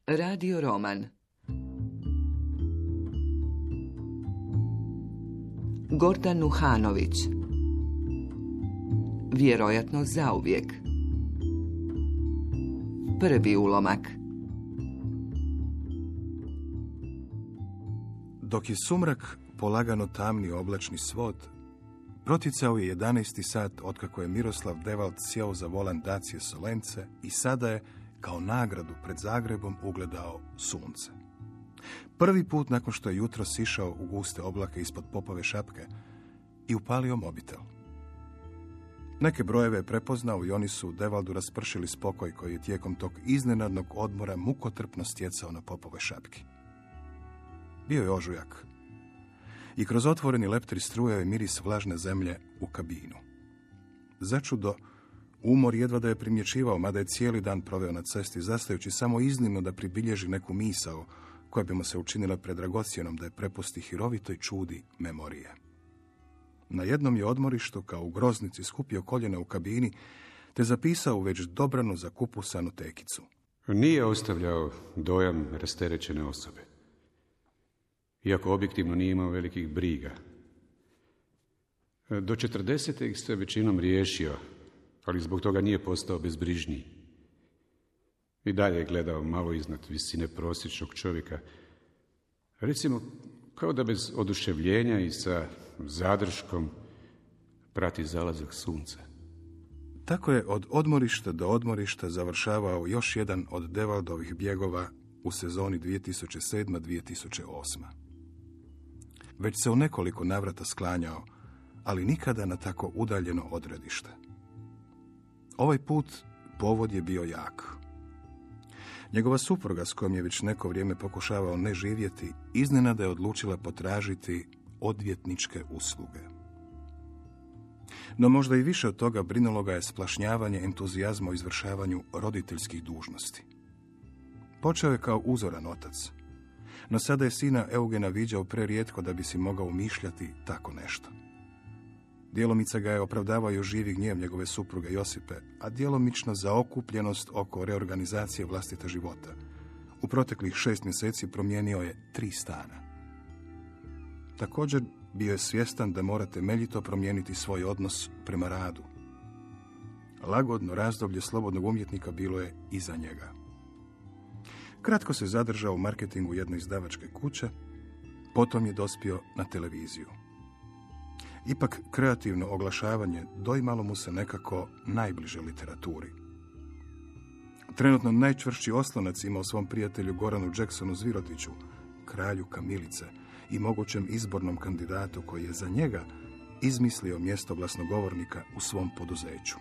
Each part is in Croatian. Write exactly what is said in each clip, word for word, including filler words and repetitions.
Radio roman. Gordan Nuhanović. Vjerojatno zauvijek. Prvi ulomak. Dok je sumrak polagano tamni oblačni svod, proticao je jedanaesti sat otkako je Miroslav Devald sjeo za volan Dacije Solence i sada je, kao nagradu pred Zagrebom, ugledao sunce. Prvi put nakon što je jutro sišao u guste oblake ispod Popove šapke i upalio mobitel. Neke brojeve je prepoznao i oni su Devaldu raspršili spokoj koji je tijekom tog iznenadnog odmora mukotrpno stjecao na Popove šapki. Bio je ožujak i kroz otvoreni leptir strujao je miris vlažne zemlje u kabinu. Začudo, umor jedva da je primjećivao, mada je cijeli dan proveo na cesti, zastajući samo iznimno da pribilježi neku misao koja bi mu se učinila predragocjenom da je prepusti hirovitoj čudi memorije. Na jednom je odmorištu, kao u groznici, skupio koljena u kabini, te zapisao u već dobrano zakupusanu tekicu. Nije ostavljao dojam rasterećene osobe, iako objektivno nije imao velikih briga. Do četrdesete ih se većinom riješio, ali zbog toga nije postao bezbrižniji. I dalje je gledao malo iznad visine prosječnog čovjeka, recimo kao da bez oduševljenja i sa zadrškom prati zalazak sunca. Tako je od odmorišta do odmorišta završavao još jedan od Devaldovih bjegova u sezoni dvije tisuće sedma dvije tisuće osma. Već se u nekoliko navrata sklanjao, ali nikada na tako udaljeno odredište. Ovaj put povod je bio jak. Njegova supruga, s kojom je već neko vrijeme pokušavao ne živjeti, iznenada je odlučila potražiti odvjetničke usluge. No možda i više od toga brinulo ga je splašnjavanje entuzijazma o izvršavanju roditeljskih dužnosti. Počeo je kao uzoran otac, no sada je sina Eugena viđao prerijetko da bi si mogao umišljati tako nešto. Djelomice ga je opravdavao živi gnjev njegove supruge Josipe, a djelomično zaokupljenost oko reorganizacije vlastite života. U proteklih šest mjeseci promijenio je tri stana. Također bio je svjestan da mora temeljito promijeniti svoj odnos prema radu. Lagodno razdoblje slobodnog umjetnika bilo je iza njega. Kratko se zadržao u marketingu jedne izdavačke kuće, potom je dospio na televiziju. Ipak kreativno oglašavanje doimalo mu se nekako najbliže literaturi. Trenutno najčvršći oslonac ima u svom prijatelju Goranu Jacksonu Zvirotiću, kralju kamilice i mogućem izbornom kandidatu koji je za njega izmislio mjesto glasnogovornika u svom poduzeću.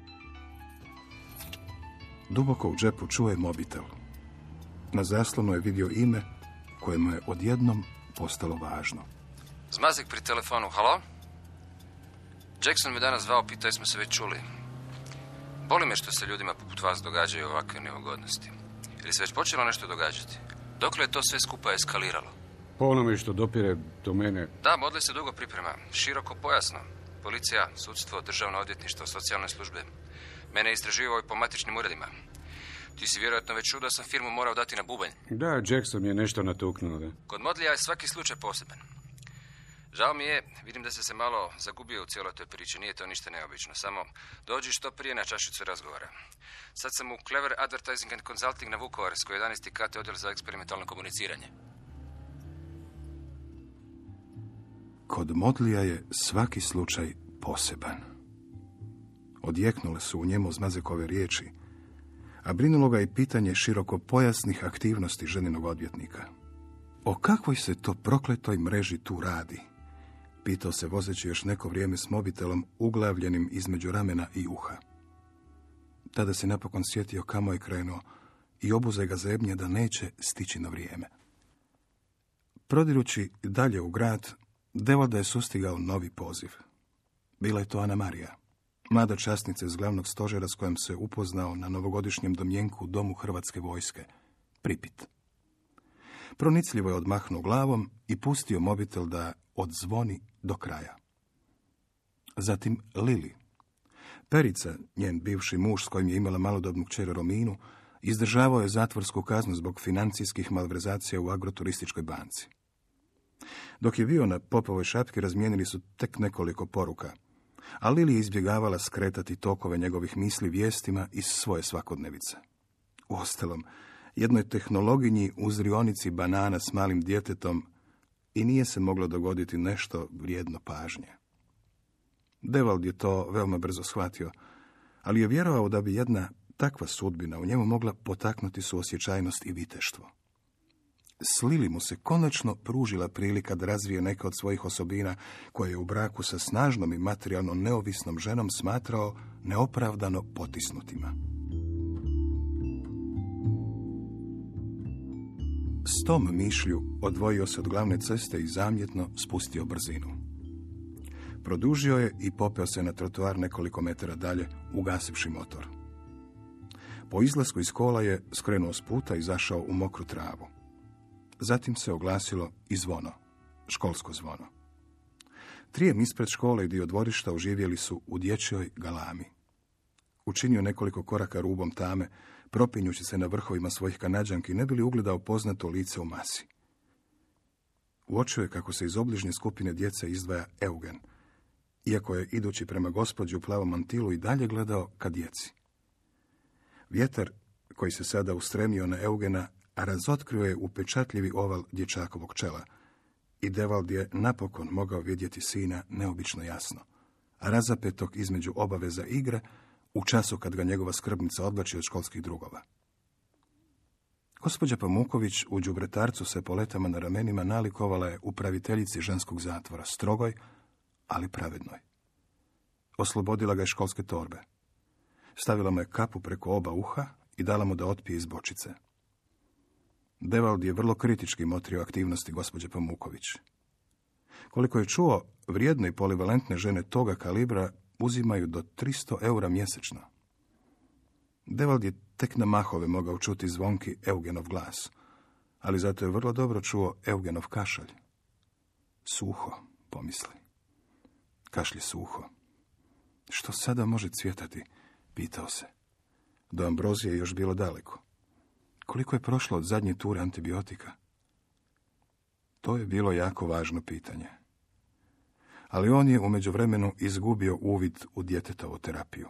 Duboko u džepu čuje mobitel. Na zaslonu je vidio ime koje mu je odjednom postalo važno. Zmazik pri telefonu, halo? Jackson me danas zvao, pitao smo se već čuli. Boli me što se ljudima poput vas događaju ovakve neugodnosti. Ili se već počelo nešto događati? Dokle je to sve skupa eskaliralo? Po onome što dopire do mene... Da, modli se dugo priprema. Široko pojasno. Policija, sudstvo, državno odvjetništvo, socijalne službe. Mene istraživao i po matičnim uredima. Ti si vjerojatno već čuo da sam firmu morao dati na bubanj. Da, Jackson je nešto natuknuo, da. Kod Modlija je svaki slučaj poseban. Žao mi je, vidim da se se malo zagubio u cijeloj toj priči, nije to ništa neobično, samo dođi što prije na čašicu razgovora. Sad sam u Clever Advertising and Consulting na Vukovarskoj, jedanaesti kat, odjel za eksperimentalno komuniciranje. Kod Modlija je svaki slučaj poseban. Odjeknule su u njemu Zmazekove riječi, a brinulo ga i pitanje široko pojasnih aktivnosti ženinog odvjetnika. O kakvoj se to prokletoj mreži tu radi? Pitao se vozeći još neko vrijeme s mobitelom uglavljenim između ramena i uha. Tada se napokon sjetio kamo je krenuo i obuze ga zebnje da neće stići na vrijeme. Prodirući dalje u grad, Devalda je sustigao novi poziv. Bila je to Ana Marija, mlada časnica iz glavnog stožera s kojom se upoznao na novogodišnjem domjenku u domu Hrvatske vojske, Pripit. Pronicljivo je odmahnuo glavom i pustio mobitel da odzvoni do kraja. Zatim Lili. Perica, njen bivši muž s kojim je imala malodobnu kćer Rominu, Izdržavao je zatvorsku kaznu zbog financijskih malverzacija u agroturističkoj banci. Dok je bio na Popovoj šapki, razmijenili su tek nekoliko poruka, a Lili je izbjegavala skretati tokove njegovih misli vijestima iz svoje svakodnevice. Uostalom, jednoj tehnologinji u zrionici banana s malim djetetom i nije se moglo dogoditi nešto vrijedno pažnje. Devald je to veoma brzo shvatio, ali je vjerovao da bi jedna takva sudbina u njemu mogla potaknuti suosjećajnost i viteštvo. S Lili mu se konačno pružila prilika da razvije neke od svojih osobina koje je u braku sa snažnom i materijalno neovisnom ženom smatrao neopravdano potisnutima. S tom mišlju odvojio se od glavne ceste i zamjetno spustio brzinu. Produžio je i popeo se na trotoar nekoliko metara dalje, ugasivši motor. Po izlasku iz kola je skrenuo s puta i zašao u mokru travu. Zatim se oglasilo i zvono, školsko zvono. Trijem ispred škole i dio dvorišta oživjeli su u dječjoj galami. Učinio nekoliko koraka rubom tame, propinjući se na vrhovima svojih kanađanki, ne bi li ugledao poznato lice u masi. Uočio je kako se iz obližnje skupine djece izdvaja Eugen, iako je, idući prema gospođi u plavom mantilu, i dalje gledao ka djeci. Vjetar, koji se sada ustremio na Eugena, razotkrio je upečatljivi oval dječakovog čela i Devald je napokon mogao vidjeti sina neobično jasno, razapetog između obaveza igre u času kad ga njegova skrbnica odbači od školskih drugova. Gospođa Pamuković u đubretarcu sa poletama na ramenima nalikovala je upraviteljici ženskog zatvora, strogoj, ali pravednoj. Oslobodila ga je školske torbe. Stavila mu je kapu preko oba uha i dala mu da otpije iz bočice. Devald je vrlo kritički motrio aktivnosti gospođe Pamuković. Koliko je čuo, vrijedne i polivalentne žene toga kalibra uzimaju do tristo eura mjesečno. Devald je tek na mahove mogao čuti zvonki Eugenov glas, ali zato je vrlo dobro čuo Eugenov kašalj. Suho, pomisli. Kašlje suho. Što sada može cvjetati, pitao se. Do ambrozije je još bilo daleko. Koliko je prošlo od zadnje ture antibiotika? To je bilo jako važno pitanje. Ali on je u međuvremenu izgubio uvid u djetetovu terapiju.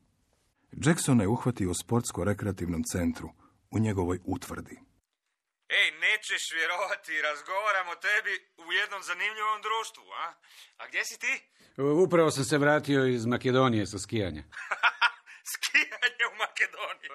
Jacksona je uhvatio u sportsko-rekreativnom centru, u njegovoj utvrdi. Ej, nećeš vjerovati, razgovaram o tebi u jednom zanimljivom društvu, a? A gdje si ti? Upravo sam se vratio iz Makedonije sa skijanja. Skijanje u Makedoniji.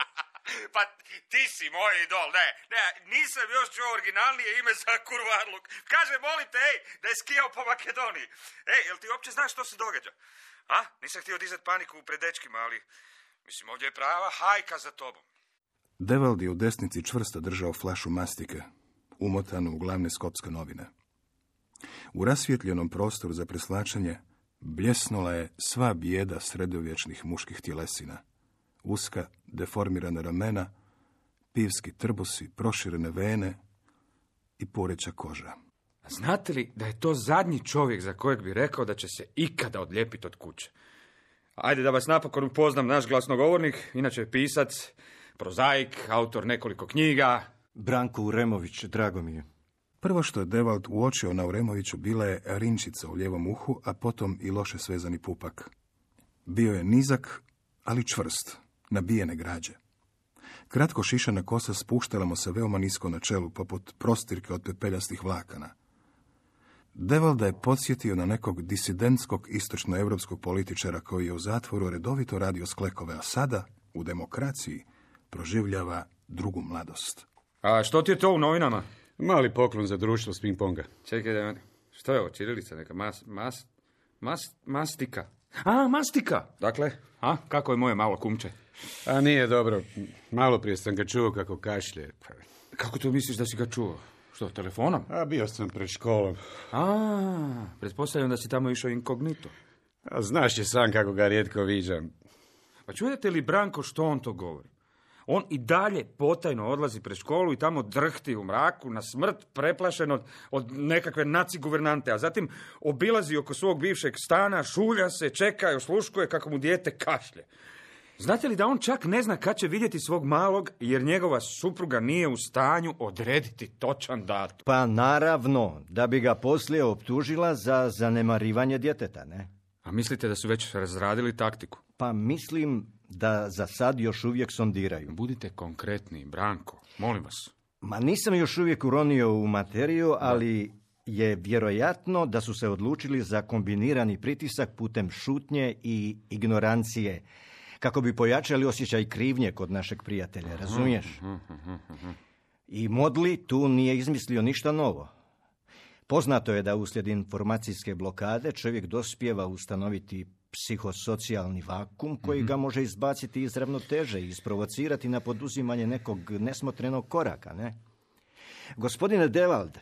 Pa ti si moj idol, ne, ne, nisam još čuo originalnije ime za kurvarluk. Kaže, molim te, ej, da je skijao po Makedoniji. Ej, jel ti uopće znaš što se događa? A? Nisam htio dizati paniku pred dečkima, ali mislim, ovdje je prava hajka za tobom. Devald je u desnici čvrsto držao flašu mastike, umotanu u glavne skopske novine. U rasvjetljenom prostoru za preslačenje bljesnula je sva bijeda sredovječnih muških tjelesina. Uska, deformirana ramena, pivski trbusi, proširene vene i poreća koža. Znate li da je to zadnji čovjek za kojeg bi rekao da će se ikada odlijepiti od kuće? Ajde da vas napokon upoznam, naš glasnogovornik, inače je pisac, prozaik, autor nekoliko knjiga. Branko Uremović, drago mi je. Prvo što je Devald uočio na Uremoviću bila je rinčica u lijevom uhu, a potom i loše svezani pupak. Bio je nizak, ali čvrst, nabijene građe. Kratko šišana kosa spuštala mu se veoma nisko na čelu, poput prostirke od pepeljastih vlakana. Devalda je podsjetio na nekog disidentskog istočnoevropskog političara koji je u zatvoru redovito radio sklekove, a sada, u demokraciji, proživljava drugu mladost. A što ti je to u novinama? Mali poklon za društvo s ping-ponga. Čekaj, da, što je ovo, ćirilica neka, mas, mas, mas, mastika. A, mastika! Dakle, a, kako je moje malo kumče? A nije dobro, malo prije sam ga čuo kako kašlje. Kako to misliš da si ga čuo? Što, telefonom? A bio sam pred školom. A, pretpostavljam da si tamo išao inkognito. A znaš je sam kako ga rijetko viđam. Pa čujete li, Branko, što on to govori? On i dalje potajno odlazi pred školu i tamo drhti u mraku, na smrt, preplašen od, od nekakve naci guvernante, a zatim obilazi oko svog bivšeg stana, šulja se, čeka i osluškuje kako mu dijete kašlje. Znate li da on čak ne zna kad će vidjeti svog malog, jer njegova supruga nije u stanju odrediti točan datum? Pa naravno, da bi ga poslije optužila za zanemarivanje djeteta, ne? A mislite da su već razradili taktiku? Pa mislim da za sad još uvijek sondiraju. Budite konkretni, Branko, molim vas. Ma nisam još uvijek uronio u materiju, ali je vjerojatno da su se odlučili za kombinirani pritisak putem šutnje i ignorancije, kako bi pojačali osjećaj krivnje kod našeg prijatelja, razumiješ? I Modli tu nije izmislio ništa novo. Poznato je da uslijed informacijske blokade čovjek dospijeva ustanoviti psihosocijalni vakum koji ga može izbaciti iz ravnoteže i isprovocirati na poduzimanje nekog nesmotrenog koraka, ne? Gospodine Devald,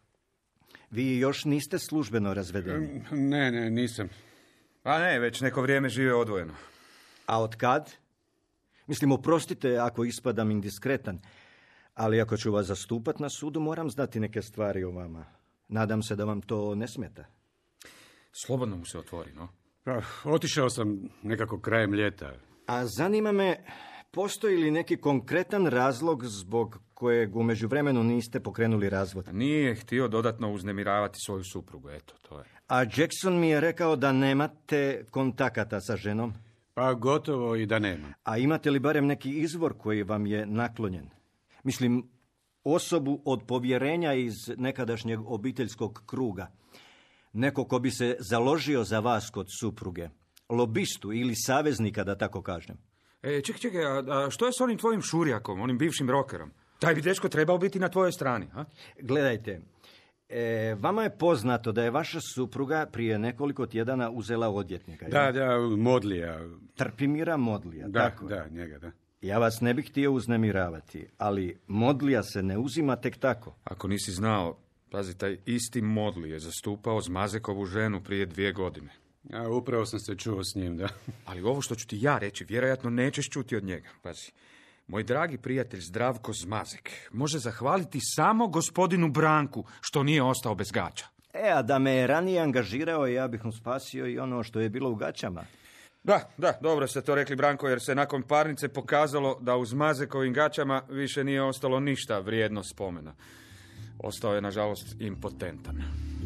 vi još niste službeno razvedeni. Ne, ne, nisam. A ne, već neko vrijeme žive odvojeno. A od kad? Mislim, oprostite ako ispadam indiskretan, ali ako ću vas zastupat na sudu, moram znati neke stvari o vama. Nadam se da vam to ne smeta. Slobodno mu se otvori, no? Pa, otišao sam nekako krajem ljeta. A zanima me, postoji li neki konkretan razlog zbog kojeg u međuvremenu niste pokrenuli razvod? Nije htio dodatno uznemiravati svoju suprugu, eto, to je. A Jackson mi je rekao da nemate kontakata sa ženom? Pa gotovo i da nemam. A imate li barem neki izvor koji vam je naklonjen? Mislim, osobu od povjerenja iz nekadašnjeg obiteljskog kruga. Neko ko bi se založio za vas kod supruge. Lobistu ili saveznika, da tako kažem. E, čekaj, čekaj, a, a što je s onim tvojim šurjakom, onim bivšim rokerom? Taj bi dečko trebao biti na tvojoj strani, a? Gledajte, e, vama je poznato da je vaša supruga prije nekoliko tjedana uzela odvjetnika. Da, ja? da, Modlija. Trpimira Modlija, Da, tako? da, njega, da. Ja vas ne bih htio uznemiravati, ali Modlija se ne uzima tek tako. Ako nisi znao, pazi, taj isti Modli je zastupao Zmazekovu ženu prije dvije godine. A upravo sam se čuo s njim, da. Ali ovo što ću ti ja reći, vjerojatno nećeš čuti od njega. Pazi, moj dragi prijatelj Zdravko Zmazek može zahvaliti samo gospodinu Branku što nije ostao bez gaća. E, a da me je ranije angažirao, ja bih mu spasio i ono što je bilo u gaćama. Da, da, dobro ste to rekli, Branko, jer se nakon parnice pokazalo da u Zmazekovim gaćama više nije ostalo ništa vrijedno spomena. Ostao je, nažalost, impotentan.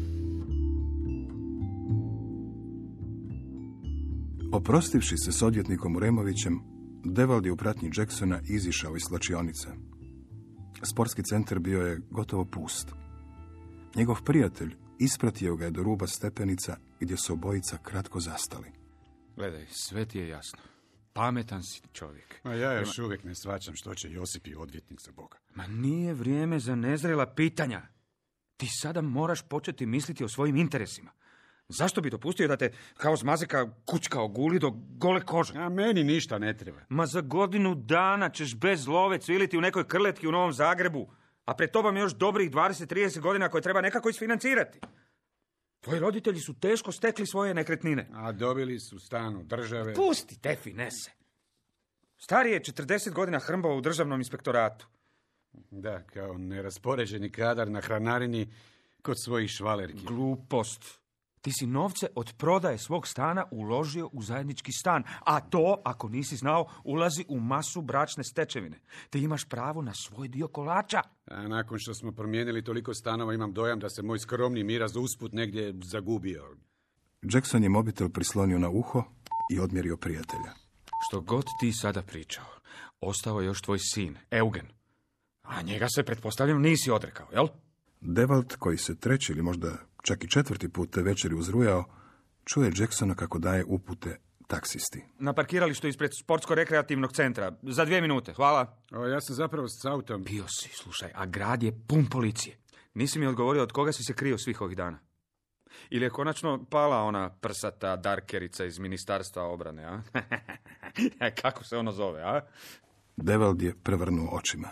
Oprostivši se s odvjetnikom Uremovićem, Devald je u pratnji Jacksona izišao iz slačionice. Sportski centar bio je gotovo pust. Njegov prijatelj ispratio ga je do ruba stepenica gdje su obojica kratko zastali. Gledaj, sve ti je jasno. Pametan si čovjek. A ja još uvijek ne shvaćam što će Josip i odvjetnik za Boga. Ma nije vrijeme za nezrela pitanja. Ti sada moraš početi misliti o svojim interesima. Zašto bi dopustio da te kao Zmazeka kućka oguli do gole kože? A meni ništa ne treba. Ma za godinu dana ćeš bez love cviliti u nekoj krletki u Novom Zagrebu, a pred tobom još dobrih dvadeset trideset godina koje treba nekako isfinancirati. Tvoji roditelji su teško stekli svoje nekretnine. A dobili su stan od države. Pusti te finese. Stari je četrdeset godina hrmbao u državnom inspektoratu. Da, kao neraspoređeni kadar na hranarini kod svojih švalerki. Glupost. Ti si novce od prodaje svog stana uložio u zajednički stan, a to, ako nisi znao, ulazi u masu bračne stečevine. Ti imaš pravo na svoj dio kolača. A nakon što smo promijenili toliko stanova, imam dojam da se moj skromni miraz usput negdje zagubio. Jackson je mobitel prislonio na uho i odmjerio prijatelja. Što god ti sada pričao, ostao je još tvoj sin, Eugen. A njega se, pretpostavljam, nisi odrekao, jel? Devald, koji se treći ili možda čak i četvrti put te večeri uzrujao, čuje Jacksona kako daje upute taksisti. Na parkiralištu ispred sportsko-rekreativnog centra. Za dvije minute, hvala. O, ja sam zapravo s autom. Bio si, slušaj, a grad je pun policije. Nisi mi odgovorio od koga si se krio svih ovih dana. Ili je konačno pala ona prsata darkerica iz Ministarstva obrane, a? Kako se ono zove, a? Devald je prevrnuo očima.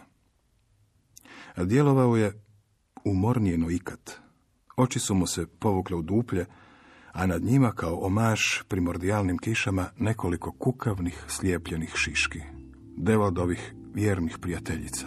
Djelovao je umornije no ikad. Oči su mu se povukle u duplje, a nad njima kao omaž primordijalnim kišama nekoliko kukavnih slijepljenih šiški. Devaldovih vjernih prijateljica.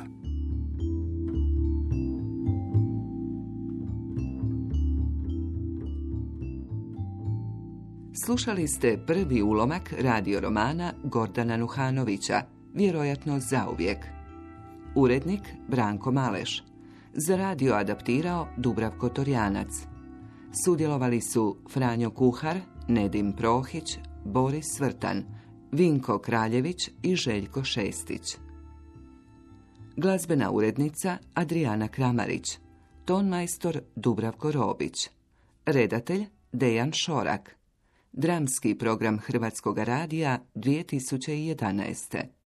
Slušali ste prvi ulomak radio romana Gordana Nuhanovića, Vjerojatno zauvijek. Urednik Branko Maleš. Za radio adaptirao Dubravko Torjanac. Sudjelovali su Franjo Kuhar, Nedim Prohić, Boris Svrtan, Vinko Kraljević i Željko Šestić. Glazbena urednica Adriana Kramarić. Tonmajstor Dubravko Robić. Redatelj Dejan Šorak. Dramski program Hrvatskog radija dvije tisuće jedanaeste.